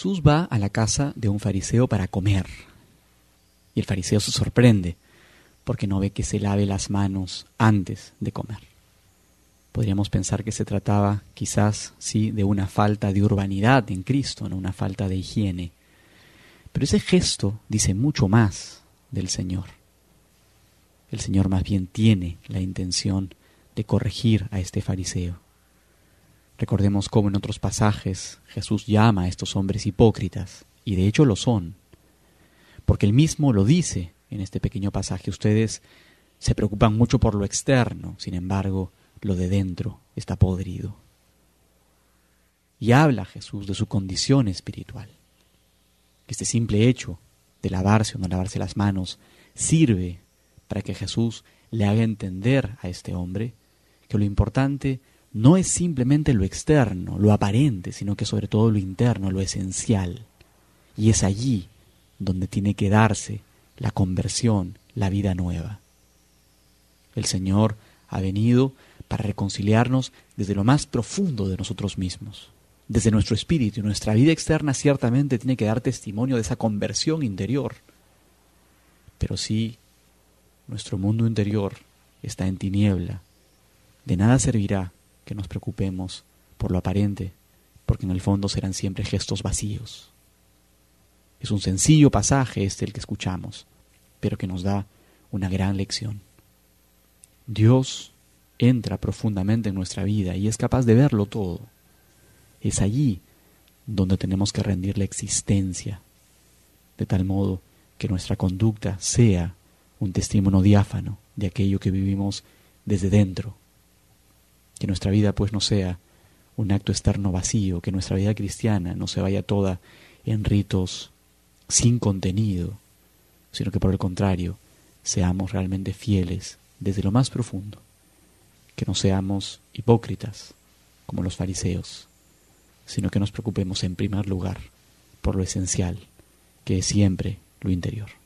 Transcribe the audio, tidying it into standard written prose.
Jesús va a la casa de un fariseo para comer. Y el fariseo se sorprende porque no ve que se lave las manos antes de comer. Podríamos pensar que se trataba quizás, sí, de una falta de urbanidad en Cristo, no una falta de higiene. Pero ese gesto dice mucho más del Señor. El Señor más bien tiene la intención de corregir a este fariseo. Recordemos cómo en otros pasajes Jesús llama a estos hombres hipócritas, y de hecho lo son, porque Él mismo lo dice en este pequeño pasaje. Ustedes se preocupan mucho por lo externo, sin embargo, lo de dentro está podrido. Y habla Jesús de su condición espiritual. Este simple hecho de lavarse o no lavarse las manos sirve para que Jesús le haga entender a este hombre que lo importante no es simplemente lo externo, lo aparente, sino que sobre todo lo interno, lo esencial. Y es allí donde tiene que darse la conversión, la vida nueva. El Señor ha venido para reconciliarnos desde lo más profundo de nosotros mismos, desde nuestro espíritu. Y nuestra vida externa ciertamente tiene que dar testimonio de esa conversión interior. Pero si nuestro mundo interior está en tiniebla, de nada servirá que nos preocupemos por lo aparente, porque en el fondo serán siempre gestos vacíos. Es un sencillo pasaje el que escuchamos, pero que nos da una gran lección. Dios entra profundamente en nuestra vida y es capaz de verlo todo. Es allí donde tenemos que rendir la existencia, de tal modo que nuestra conducta sea un testimonio diáfano de aquello que vivimos desde dentro. Que nuestra vida pues no sea un acto externo vacío, que nuestra vida cristiana no se vaya toda en ritos sin contenido, sino que por el contrario, seamos realmente fieles desde lo más profundo, que no seamos hipócritas como los fariseos, sino que nos preocupemos en primer lugar por lo esencial, que es siempre lo interior.